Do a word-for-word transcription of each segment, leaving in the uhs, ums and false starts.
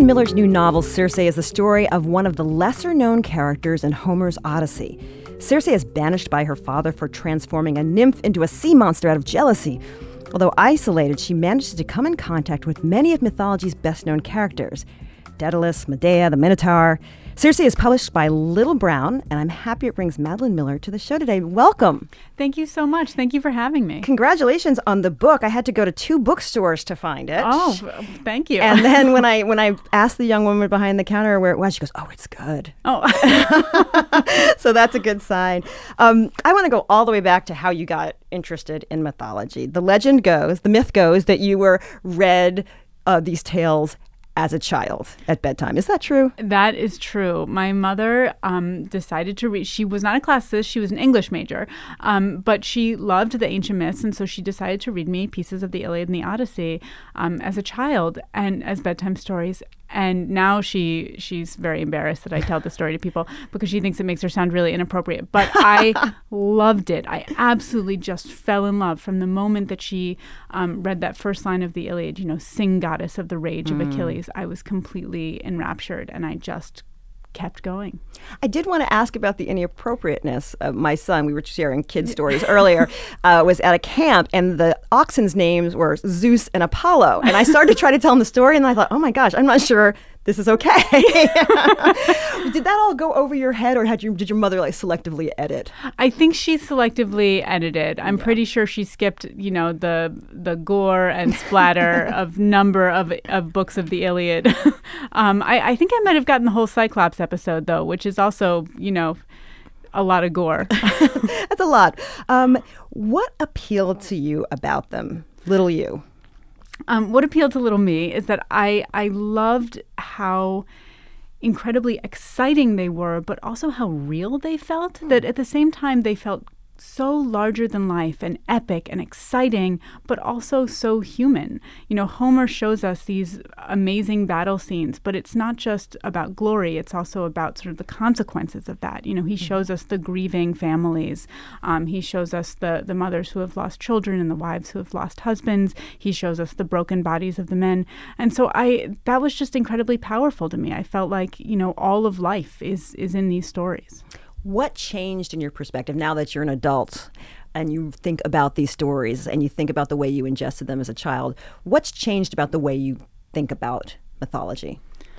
Madeline Miller's new novel, Circe, is the story of one of the lesser-known characters in Homer's Odyssey. Circe is banished by her father for transforming a nymph into a sea monster out of jealousy. Although isolated, she manages to come in contact with many of mythology's best-known characters. Daedalus, Medea, the Minotaur. Circe is published by Little Brown, and I'm happy it brings Madeline Miller to the show today. Welcome. Thank you so much. Thank you for having me. Congratulations on the book. I had to go to two bookstores to find it. Oh, thank you. And then when I when I asked the young woman behind the counter where it was, she goes, "Oh, it's good." Oh. So that's a good sign. Um, I want to go all the way back to how you got interested in mythology. The legend goes, the myth goes, that you were read uh, these tales as a child at bedtime. Is that true? That is true. My mother um, decided to read. She was not a classicist. She was an English major. Um, but she loved the ancient myths. And so she decided to read me pieces of the Iliad and the Odyssey um, as a child and as bedtime stories. And now she she's very embarrassed that I tell the story to people because she thinks it makes her sound really inappropriate. But I loved it. I absolutely just fell in love from the moment that she um, read that first line of the Iliad, you know, sing goddess of the rage mm. of Achilles. I was completely enraptured and I just kept going. I did want to ask about the inappropriateness of my son. We were sharing kid stories earlier. Uh, was at a camp, and the oxen's names were Zeus and Apollo. And I started to try to tell him the story, and I thought, oh my gosh, I'm not sure this is okay. Did that all go over your head, or had you, did your mother like selectively edit? I think she selectively edited. I'm yeah. pretty sure she skipped, you know, the the gore and splatter of number of of books of the Iliad. um, I, I think I might have gotten the whole Cyclops episode though, which is also, you know, a lot of gore. That's a lot. Um, what appealed to you about them, little you? Um, what appealed to little me is that I I loved how incredibly exciting they were, but also how real they felt. Mm. That at the same time they felt so larger than life and epic and exciting, but also so human. You know, Homer shows us these amazing battle scenes, but it's not just about glory. It's also about sort of the consequences of that. You know, he shows us the grieving families. Um, he shows us the, the mothers who have lost children and the wives who have lost husbands. He shows us the broken bodies of the men. And so I that was just incredibly powerful to me. I felt like, you know, all of life is is in these stories. What changed in your perspective now that you're an adult and you think about these stories and you think about the way you ingested them as a child? What's changed about the way you think about mythology?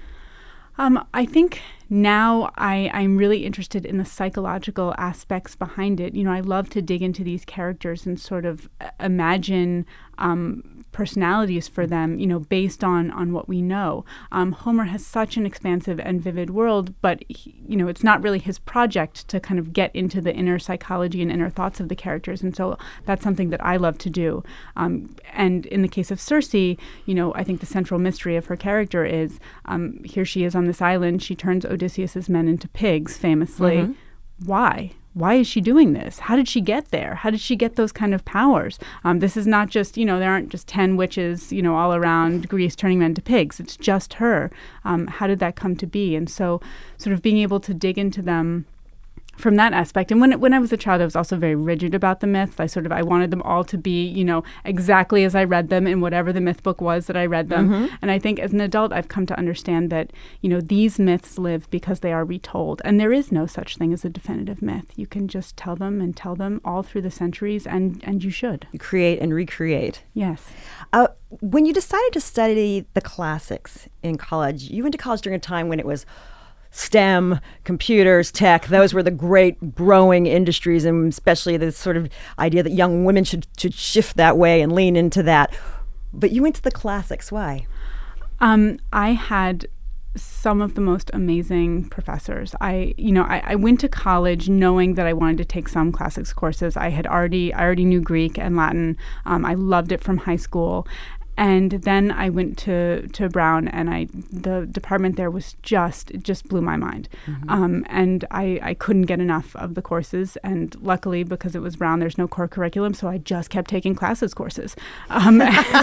Um, I think now I, I'm really interested in the psychological aspects behind it. You know, I love to dig into these characters and sort of imagine um, personalities for them, you know, based on, on what we know. Um, Homer has such an expansive and vivid world, but, he, you know, it's not really his project to kind of get into the inner psychology and inner thoughts of the characters. And so that's something that I love to do. Um, and in the case of Circe, you know, I think the central mystery of her character is um, here she is on this island. She turns Odysseus's men into pigs, famously. Mm-hmm. Why? Why is she doing this? How did she get there? How did she get those kind of powers? Um, this is not just, you know, there aren't just ten witches, you know, all around Greece turning men into pigs. It's just her. Um, how did that come to be? And so sort of being able to dig into them from that aspect. And when when I was a child, I was also very rigid about the myths. I sort of, I wanted them all to be, you know, exactly as I read them in whatever the myth book was that I read them. Mm-hmm. And I think as an adult, I've come to understand that, you know, these myths live because they are retold. And there is no such thing as a definitive myth. You can just tell them and tell them all through the centuries, and, and you should. You create and recreate. Yes. Uh, when you decided to study the classics in college, you went to college during a time when it was STEM, computers, tech, those were the great growing industries, and especially the sort of idea that young women should, should shift that way and lean into that. But you went to the classics. Why? Um, I had some of the most amazing professors. I, you know, I, I went to college knowing that I wanted to take some classics courses. I had already, I already knew Greek and Latin. Um, I loved it from high school. And then I went to, to Brown, and I the department there was just, it just blew my mind. Mm-hmm. Um, and I, I couldn't get enough of the courses. And luckily, because it was Brown, there's no core curriculum, so I just kept taking classes courses. Um,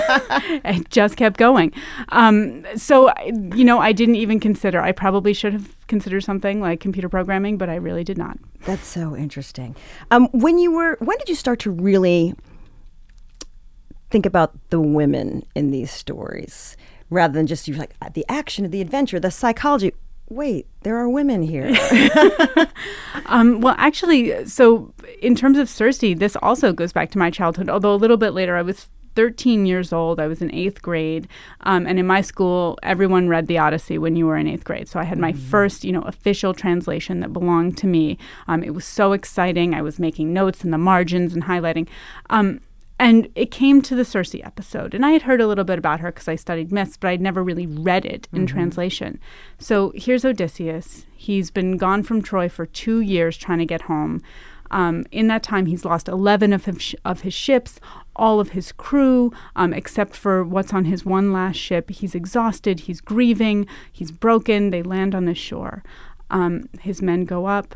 I just kept going. Um, so, you know, I didn't even consider, I probably should have considered something like computer programming, but I really did not. That's so interesting. Um, when you were, when did you start to really think about the women in these stories? rather than just you're like the action, the adventure, the psychology. Wait, there are women here. um, well, actually, so in terms of Circe, this also goes back to my childhood, although a little bit later. I was thirteen years old. I was in eighth grade. Um, and in my school, everyone read the Odyssey when you were in eighth grade. So I had my mm-hmm. first, you know, official translation that belonged to me. Um, it was so exciting. I was making notes in the margins and highlighting. Um, And it came to the Circe episode. And I had heard a little bit about her because I studied myths, but I'd never really read it in mm-hmm. translation. So here's Odysseus. He's been gone from Troy for two years trying to get home. Um, in that time, he's lost eleven of his, of his ships, all of his crew, um, except for what's on his one last ship. He's exhausted. He's grieving. He's broken. They land on the shore. Um, his men go up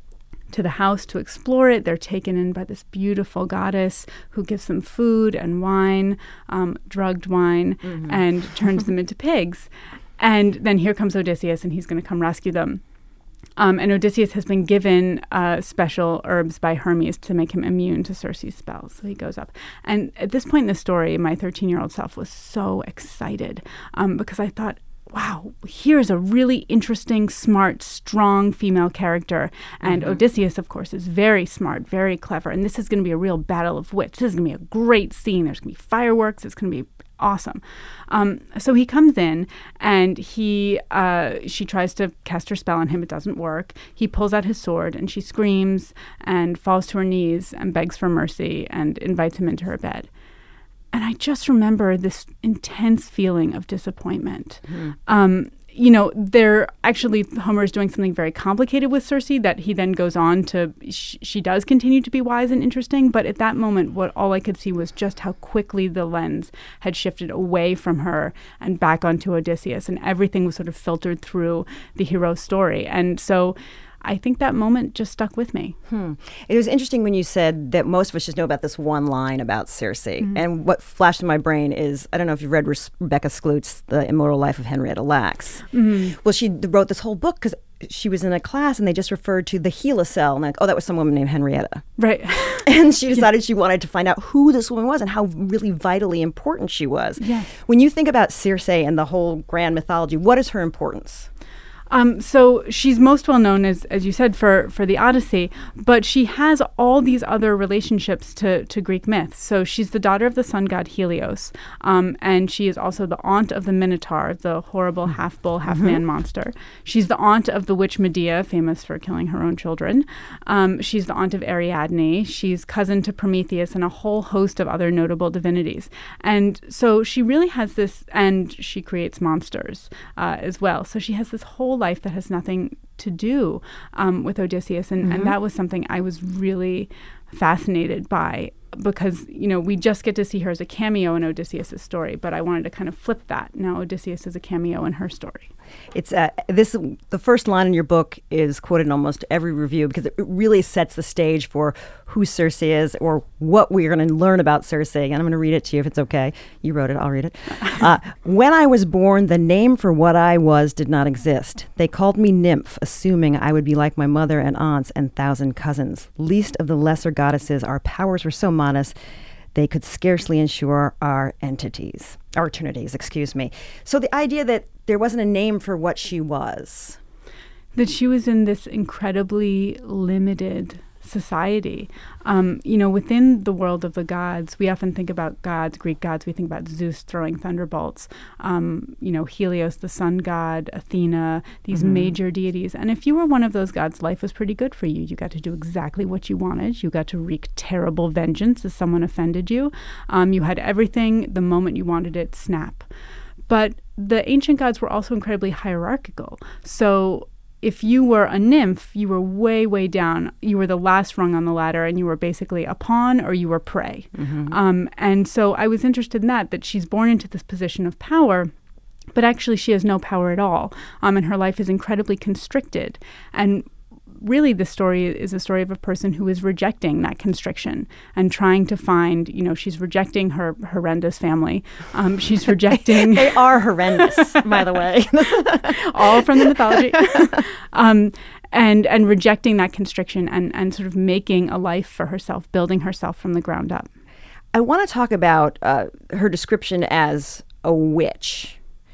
to the house to explore it. They're taken in by this beautiful goddess who gives them food and wine, um, drugged wine, mm-hmm. and turns them into pigs. And then here comes Odysseus, and he's going to come rescue them. Um, and Odysseus has been given uh, special herbs by Hermes to make him immune to Circe's spells. So he goes up. And at this point in the story, my thirteen-year-old self was so excited um, because I thought, wow, here's a really interesting, smart, strong female character. And mm-hmm. Odysseus, of course, is very smart, very clever. And this is going to be a real battle of wits. This is going to be a great scene. There's going to be fireworks. It's going to be awesome. Um, so he comes in and he, uh, she tries to cast her spell on him. It doesn't work. He pulls out his sword and she screams and falls to her knees and begs for mercy and invites him into her bed. And I just remember this intense feeling of disappointment. Mm. Um, you know, they're actually, Homer is doing something very complicated with Circe that he then goes on to, sh- she does continue to be wise and interesting. But at that moment, what all I could see was just how quickly the lens had shifted away from her and back onto Odysseus. And everything was sort of filtered through the hero's story. And so I think that moment just stuck with me. Hmm. It was interesting when you said that most of us just know about this one line about Circe. Mm-hmm. And what flashed in my brain is, I don't know if you've read Re- Rebecca Skloot's The Immortal Life of Henrietta Lacks. Mm-hmm. Well, she wrote this whole book because she was in a class and they just referred to the Gila cell. And like, oh, that was some woman named Henrietta. Right. And she decided yeah. she wanted to find out who this woman was and how really vitally important she was. Yes. When you think about Circe and the whole grand mythology, what is her importance? Um, so she's most well known, as as you said, for, for the Odyssey, but she has all these other relationships to, to Greek myths. So she's the daughter of the sun god Helios, um, and she is also the aunt of the Minotaur, the horrible half-bull, half-man mm-hmm. monster. She's the aunt of the witch Medea, famous for killing her own children. Um, she's the aunt of Ariadne. She's cousin to Prometheus and a whole host of other notable divinities. And so she really has this, and she creates monsters uh, as well. So she has this whole life that has nothing to do um, with Odysseus. And, mm-hmm. and that was something I was really fascinated by because, you know, we just get to see her as a cameo in Odysseus' story, but I wanted to kind of flip that. Now Odysseus is a cameo in her story. It's uh, this. The first line in your book is quoted in almost every review because it really sets the stage for who Circe is or what we're going to learn about Circe. And I'm going to read it to you if it's okay. You wrote it. I'll read it. Uh, when I was born, the name for what I was did not exist. They called me nymph, assuming I would be like my mother and aunts and thousand cousins. Least of the lesser goddesses, our powers were so modest they could scarcely ensure our entities, our eternities, excuse me. So the idea that there wasn't a name for what she was. That she was in this incredibly limited society. Um, you know, within the world of the gods, we often think about gods, Greek gods, we think about Zeus throwing thunderbolts, um, you know, Helios, the sun god, Athena, these mm-hmm. major deities. And if you were one of those gods, life was pretty good for you. You got to do exactly what you wanted. You got to wreak terrible vengeance if someone offended you. Um, you had everything the moment you wanted it, snap. But the ancient gods were also incredibly hierarchical. So if you were a nymph, you were way, way down. You were the last rung on the ladder, and you were basically a pawn or you were prey. Mm-hmm. Um, and so I was interested in that, that she's born into this position of power, but actually she has no power at all. Um, and her life is incredibly constricted. And really the story is a story of a person who is rejecting that constriction and trying to find, you know, she's rejecting her horrendous family. Um, she's rejecting... They are horrendous, by the way. All from the mythology. um, and and rejecting that constriction and, and sort of making a life for herself, building herself from the ground up. I want to talk about uh, her description as a witch.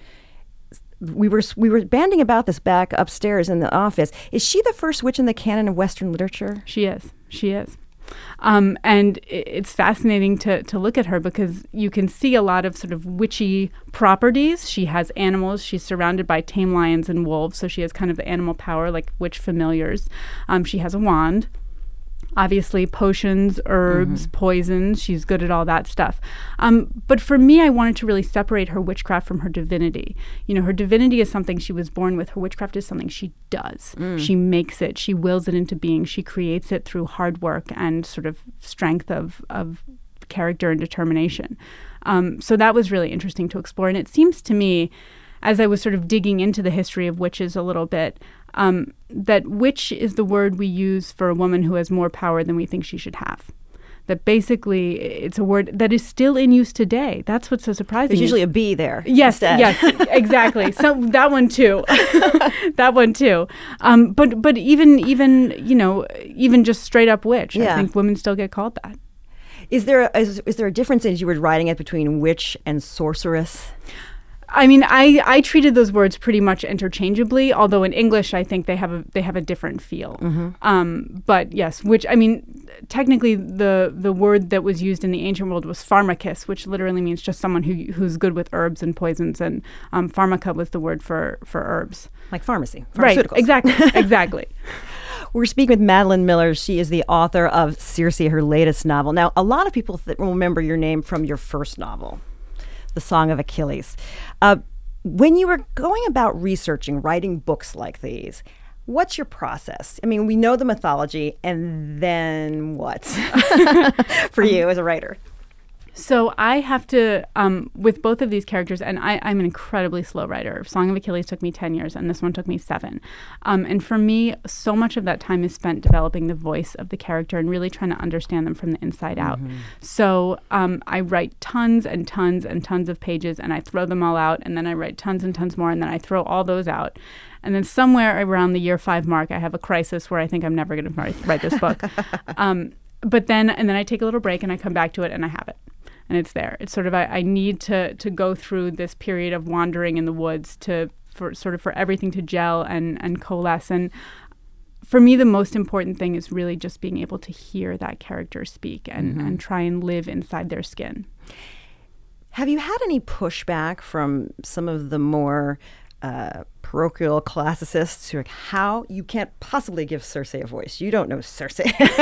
we were we were banding about this back upstairs in the office. Is she the first witch in the canon of Western literature? She is. She is. Um, and it's fascinating to, to look at her because you can see a lot of sort of witchy properties. She has animals. She's surrounded by tame lions and wolves, so she has kind of the animal power like witch familiars. Um, she has a wand. Obviously, potions, herbs, mm-hmm. poisons. She's good at all that stuff. Um, but for me, I wanted to really separate her witchcraft from her divinity. You know, her divinity is something she was born with. Her witchcraft is something she does. Mm. She makes it. She wills it into being. She creates it through hard work and sort of strength of, of character and determination. Um, so that was really interesting to explore. And it seems to me, as I was sort of digging into the history of witches a little bit, Um, that witch is the word we use for a woman who has more power than we think she should have. That basically it's a word that is still in use today. That's what's so surprising. There's usually a B there. Yes, instead. yes, exactly. So that one too, that one too. Um, but but even even you know even just straight up witch, yeah. I think women still get called that. Is there a, is, is there a difference as you were writing it between witch and sorceress? I mean, I, I treated those words pretty much interchangeably, although in English I think they have a they have a different feel. Mm-hmm. Um, but yes, which I mean, technically the the word that was used in the ancient world was pharmacus, which literally means just someone who who's good with herbs and poisons, and um, pharmaca was the word for for herbs, like pharmacy, pharmaceuticals. Right? Exactly, exactly. We're speaking with Madeline Miller. She is the author of Circe, her latest novel. Now, a lot of people th- remember your name from your first novel, The Song of Achilles. Uh, when you were going about researching, writing books like these, what's your process? I mean, we know the mythology, and then what for you as a writer? So I have to, um, with both of these characters, and I, I'm an incredibly slow writer. Song of Achilles took me ten years, and this one took me seven. Um, and for me, so much of that time is spent developing the voice of the character and really trying to understand them from the inside out. Mm-hmm. So um, I write tons and tons and tons of pages, and I throw them all out, and then I write tons and tons more, and then I throw all those out. And then somewhere around the year five mark, I have a crisis where I think I'm never going to write, write this book. um, but then, and then I take a little break, and I come back to it, and I have it. And it's there. It's sort of I, I need to to go through this period of wandering in the woods to for sort of for everything to gel and and coalesce. And for me, the most important thing is really just being able to hear that character speak and, mm-hmm. and try and live inside their skin. Have you had any pushback from some of the more uh, parochial classicists who are like, how you can't possibly give Circe a voice? You don't know Circe.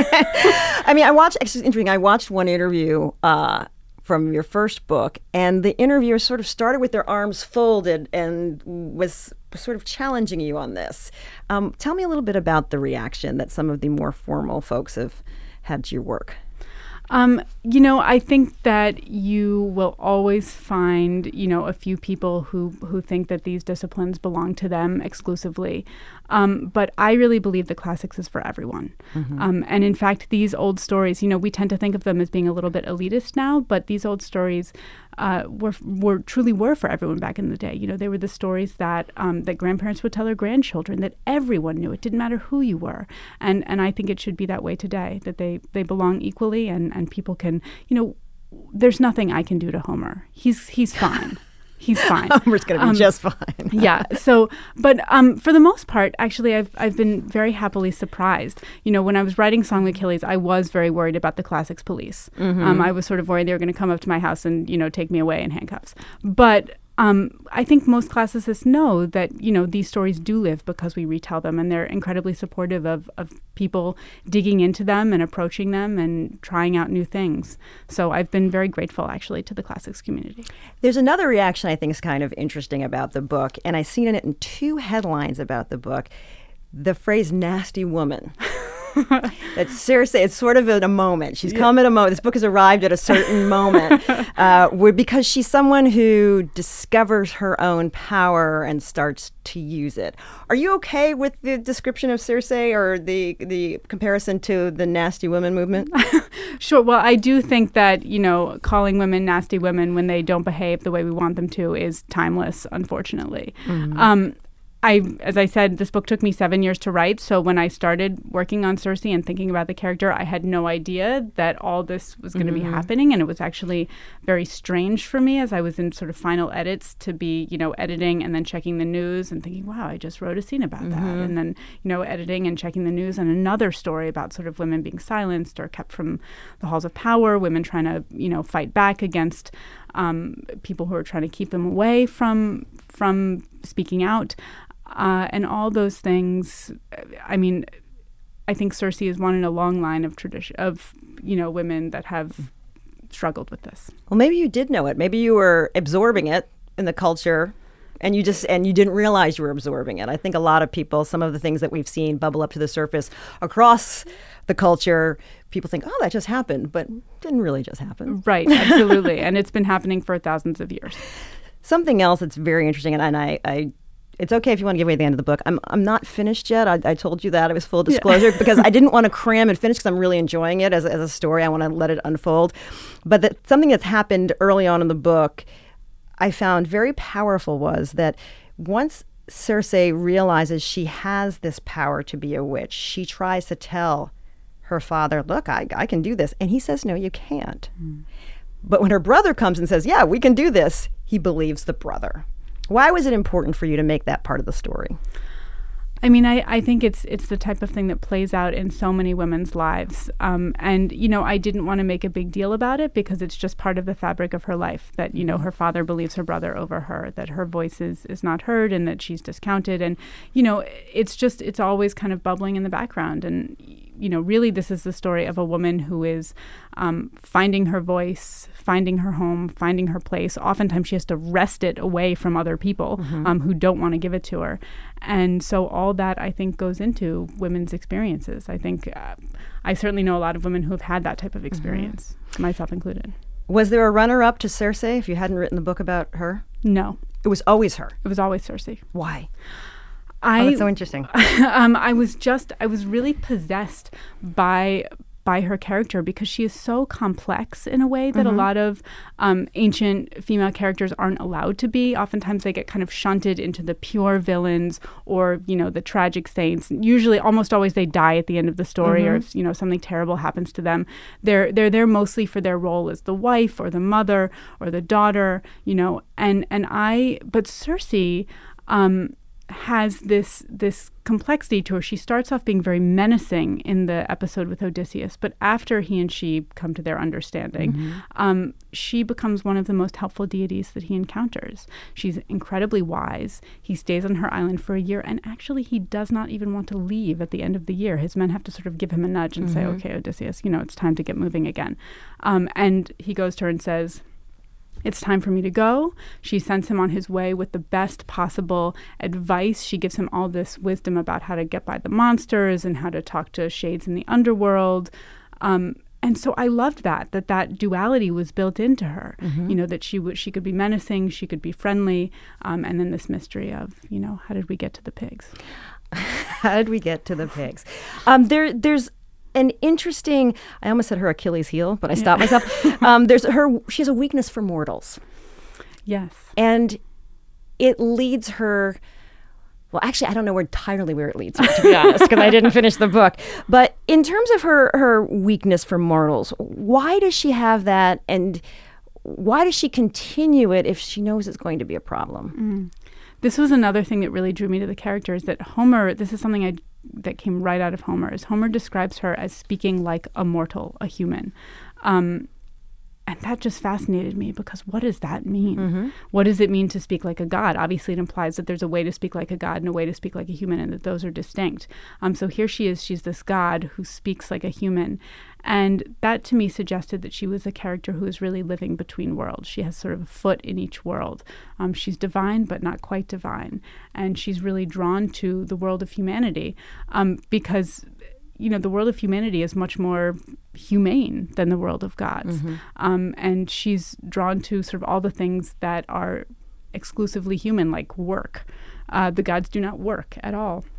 I mean, I watched. It's interesting. I watched one interview. Uh, from your first book, and the interviewer sort of started with their arms folded and was sort of challenging you on this. Um, tell me a little bit about the reaction that some of the more formal folks have had to your work. Um, you know, I think that you will always find, you know, a few people who, who think that these disciplines belong to them exclusively. Um, but I really believe the classics is for everyone. Mm-hmm. Um, and in fact, these old stories, you know, we tend to think of them as being a little bit elitist now, but these old stories uh, were were truly were for everyone back in the day. You know, they were the stories that um, that grandparents would tell their grandchildren, that everyone knew. It didn't matter who you were. And and I think it should be that way today, that they, they belong equally, and, and people can, you know, there's nothing I can do to Homer. He's he's fine. He's fine. Homer's going to be um, just fine. yeah. So, but um, for the most part, actually, I've I've been very happily surprised. You know, when I was writing Song of Achilles, I was very worried about the classics police. Mm-hmm. Um, I was sort of worried they were going to come up to my house and, you know, take me away in handcuffs. But Um, I think most classicists know that, you know, these stories do live because we retell them, and they're incredibly supportive of, of people digging into them and approaching them and trying out new things. So I've been very grateful, actually, to the classics community. There's another reaction I think is kind of interesting about the book, and I've seen it in two headlines about the book, the phrase nasty woman. That Circe, it's sort of at a moment. She's yeah. come at a moment. This book has arrived at a certain moment uh, where, because she's someone who discovers her own power and starts to use it. Are you okay with the description of Circe or the the comparison to the nasty woman movement? Sure. Well, I do think that, you know, calling women nasty women when they don't behave the way we want them to is timeless, unfortunately. Mm-hmm. Um, I, as I said, this book took me seven years to write. So when I started working on Cersei and thinking about the character, I had no idea that all this was going to Mm-hmm. be happening. And it was actually very strange for me as I was in sort of final edits to be, you know, editing and then checking the news and thinking, wow, I just wrote a scene about Mm-hmm. that. And then, you know, editing and checking the news and another story about sort of women being silenced or kept from the halls of power, women trying to, you know, fight back against um, people who are trying to keep them away from from speaking out. Uh, and all those things, I mean, I think Cersei is one in a long line of tradition of, you know, women that have struggled with this. Well, maybe you did know it. Maybe you were absorbing it in the culture and you just and you didn't realize you were absorbing it. I think a lot of people, some of the things that we've seen bubble up to the surface across the culture, people think, oh, that just happened, but it didn't really just happen. Right, absolutely. And it's been happening for thousands of years. Something else that's very interesting, and, and I, I it's okay if you want to give away the end of the book. I'm I'm not finished yet. I, I told you that. It was full disclosure yeah. because I didn't want to cram and finish because I'm really enjoying it as, as a story. I want to let it unfold. But that something that's happened early on in the book I found very powerful was that once Cersei realizes she has this power to be a witch, she tries to tell her father, look, I, I can do this. And he says, no, you can't. Mm. But when her brother comes and says, yeah, we can do this, he believes the brother. Why was it important for you to make that part of the story? I mean, I, I think it's it's the type of thing that plays out in so many women's lives. Um, and, you know, I didn't want to make a big deal about it because it's just part of the fabric of her life that, you know, her father believes her brother over her, that her voice is, is not heard and that she's discounted. And, you know, it's just it's always kind of bubbling in the background. And, you know, really this is the story of a woman who is um, finding her voice, finding her home, finding her place. Oftentimes she has to wrest it away from other people mm-hmm. um, who don't want to give it to her. And so all that, I think, goes into women's experiences. I think uh, I certainly know a lot of women who have had that type of experience, mm-hmm. myself included. Was there a runner-up to Cersei if you hadn't written the book about her? No. It was always her? It was always Cersei. Why? I, oh, that's so interesting. um, I was just, I was really possessed by by her character because she is so complex in a way that mm-hmm. a lot of um, ancient female characters aren't allowed to be. Oftentimes they get kind of shunted into the pure villains or, you know, the tragic saints. Usually, almost always they die at the end of the story mm-hmm. or, if, you know, something terrible happens to them. They're they're there mostly for their role as the wife or the mother or the daughter, you know, and, and I, but Cersei, um, has this this complexity to her. She starts off being very menacing in the episode with Odysseus, but after he and she come to their understanding, mm-hmm. um, she becomes one of the most helpful deities that he encounters. She's incredibly wise. He stays on her island for a year, and actually he does not even want to leave at the end of the year. His men have to sort of give him a nudge and mm-hmm. say, okay, Odysseus, you know, it's time to get moving again. Um, and he goes to her and says, it's time for me to go. She sends him on his way with the best possible advice. She gives him all this wisdom about how to get by the monsters and how to talk to shades in the underworld. Um, and so I loved that, that that duality was built into her, mm-hmm. you know, that she w- she could be menacing, she could be friendly, um, and then this mystery of, you know, how did we get to the pigs? How did we get to the pigs? Um, there, there's an interesting, I almost said her Achilles heel, but I stopped yeah. myself. Um, there's her, she has a weakness for mortals. Yes. And it leads her, well, actually, I don't know entirely where it leads her, to be honest, because I didn't finish the book. But in terms of her, her weakness for mortals, why does she have that? And why does she continue it if she knows it's going to be a problem? Mm. This was another thing that really drew me to the character is that Homer, this is something I that came right out of Homer, is Homer describes her as speaking like a mortal, a human. Um, and that just fascinated me because what does that mean? Mm-hmm. What does it mean to speak like a god? Obviously, it implies that there's a way to speak like a god and a way to speak like a human and that those are distinct. Um, so here she is, she's this god who speaks like a human. And that to me suggested that she was a character who is really living between worlds. She has sort of a foot in each world. Um, she's divine, but not quite divine. And she's really drawn to the world of humanity um, because, you know, the world of humanity is much more humane than the world of gods. Mm-hmm. Um, and she's drawn to sort of all the things that are exclusively human, like work. Uh, the gods do not work at all.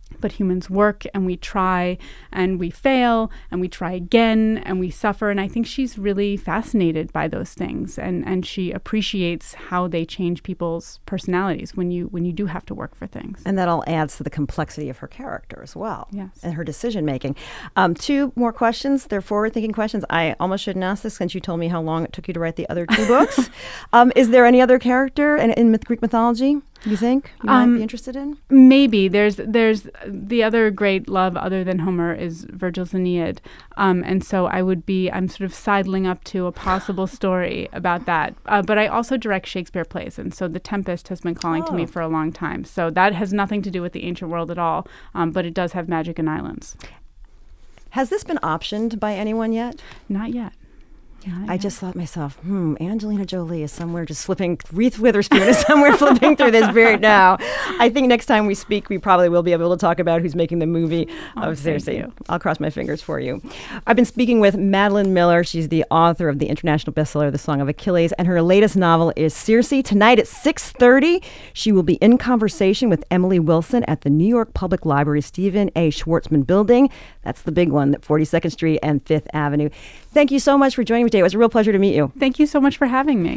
But humans work and we try and we fail and we try again and we suffer. And I think she's really fascinated by those things. And, and she appreciates how they change people's personalities when you when you do have to work for things. And that all adds to the complexity of her character as well. Yes. And her decision making. Um, two more questions. They're forward thinking questions. I almost shouldn't ask this since you told me how long it took you to write the other two books. Um, is there any other character in, in myth- Greek mythology you think you Um, might be interested in? Maybe. There's there's the other great love other than Homer is Virgil's Aeneid. Um, and so I would be, I'm sort of sidling up to a possible story about that. Uh, but I also direct Shakespeare plays. And so The Tempest has been calling Oh. to me for a long time. So that has nothing to do with the ancient world at all. Um, but it does have magic and islands. Has this been optioned by anyone yet? Not yet. Not I yet. just thought to myself, hmm, Angelina Jolie is somewhere just flipping, Reese Witherspoon is somewhere flipping through this right now. I think next time we speak, we probably will be able to talk about who's making the movie Oh, of thank Circe. you. I'll cross my fingers for you. I've been speaking with Madeline Miller. She's the author of the international bestseller, The Song of Achilles, and her latest novel is Circe. Tonight at six thirty, she will be in conversation with Emily Wilson at the New York Public Library Stephen A. Schwartzman Building. That's the big one, at forty-second Street and Fifth Avenue. Thank you so much for joining me today. It was a real pleasure to meet you. Thank you so much for having me.